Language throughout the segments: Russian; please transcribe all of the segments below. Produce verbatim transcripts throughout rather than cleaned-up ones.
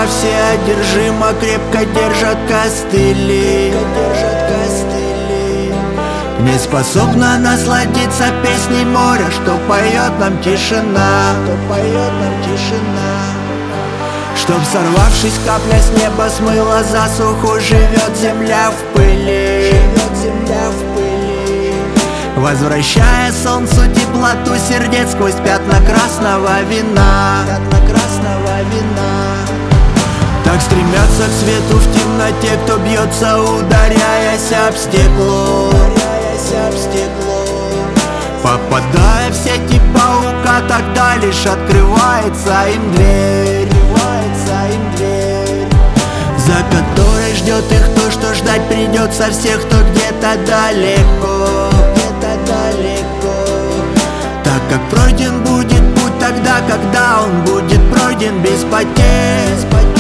все одержимо крепко держат костыли, не способна насладиться песней моря, что поет нам тишина, чтоб, сорвавшись, капля с неба смыла засуху, живет земля в пыли, возвращая солнцу теплоту сердец сквозь пятна красного вина. Так стремятся к свету в темноте, кто бьется, ударяясь об стекло, попадая в сети паука, тогда лишь открывается им дверь, за которой ждет их то, что ждать придется всех, кто где-то далеко. Так как пройден будет путь тогда, когда он будет пройден без потерь.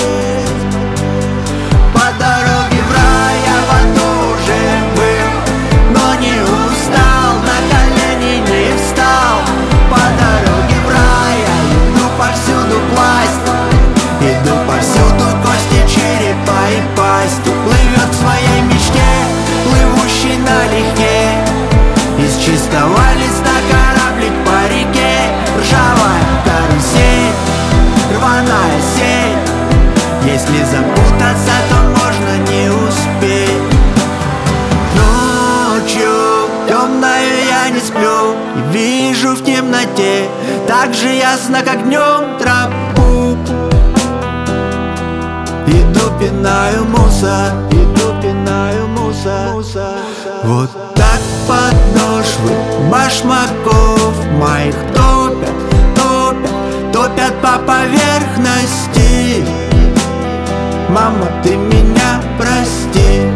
По дороге в рай я в аду уже был, но не устал, на колени не встал. По дороге в рай я иду повсюду пласть, иду повсюду кости черепа и пасть. Плывет в своей мечте, плывущий налегке, из чистого листа кораблик по реке. Ржавая карусель, рваная сеть, если запутаться, то можно не успеть. Ночью темною я не сплю и вижу в темноте так же ясно, как днем, тропу. Иду, пинаю мусор, иду, пинаю мусор. Вот так подошвы башмаков моих топят, топят, топят по поверхности. Мама, ты меня прости,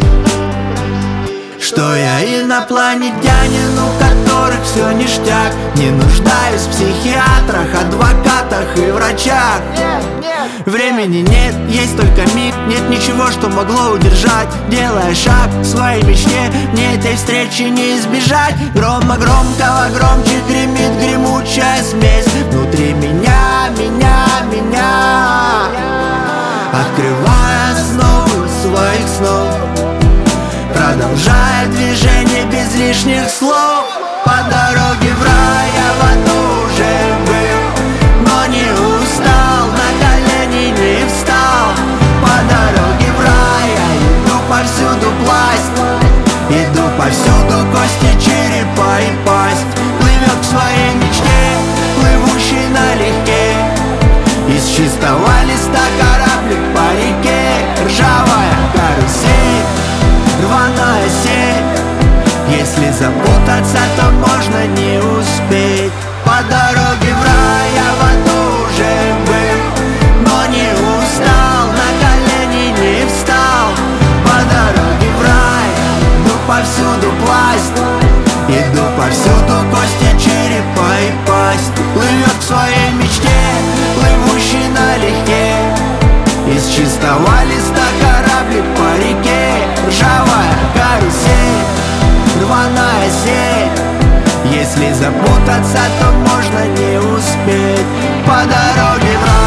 что я инопланетянин, у которых все ништяк. Не нуждаюсь в психиатрах, адвокатах и врачах. Времени нет, есть только миг, нет ничего, что могло удержать. Делая шаг к своей мечте, мне этой встречи не избежать. Грома громкого громче гремит гремучая смесь внутри меня, меня, меня, открывая основу своих снов, продолжая движение без лишних слов. По дороге в рай я в аду уже был, но не устал, на колени не встал. По дороге в рай я иду повсюду пласть, иду повсюду кости черепа и пасть. Плывет к своей мечте, плывущий налегке, из чистого листа кораблик по реке. Ржавая карусель, рваная сеть, если запутаться, то можно не успеть. По дороге в рай я в аду уже был, но не устал, на колени не встал. По дороге в рай иду повсюду пласть, иду повсюду кости черепа и пасть. Плывет к своей мечте, плывущий налегке, из чистого листа кораблик по реке. Ржавая карусель, рваная сеть, если запутаться, то можно не успеть. По дороге в рай